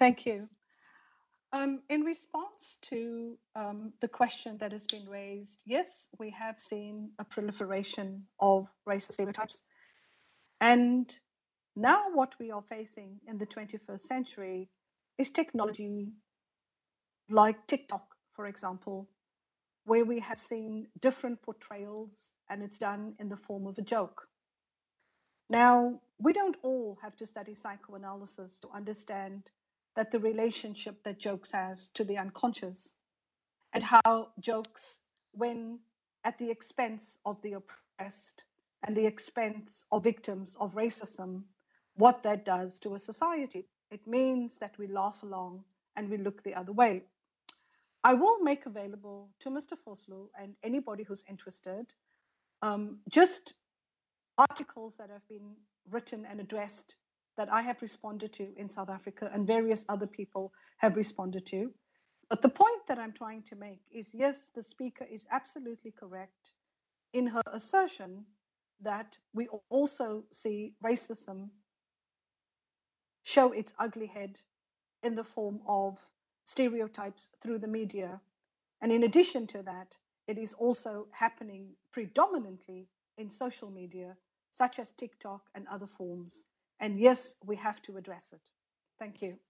Thank you. In response to the question that has been raised, yes, we have seen a proliferation of racist stereotypes. And now, what we are facing in the 21st century is technology like TikTok, for example, where we have seen different portrayals and it's done in the form of a joke. Now, we don't all have to study psychoanalysis to understand that the relationship that jokes has to the unconscious and how jokes, when at the expense of the oppressed and the expense of victims of racism, what that does to a society. It means that we laugh along and we look the other way. I will make available to Mr. Foslu and anybody who's interested just articles that have been written and addressed that I have responded to in South Africa and various other people have responded to. But the point that I'm trying to make is yes, the speaker is absolutely correct in her assertion that we also see racism show its ugly head in the form of stereotypes through the media. And in addition to that, it is also happening predominantly in social media, such as TikTok and other forms. And yes, we have to address it. Thank you.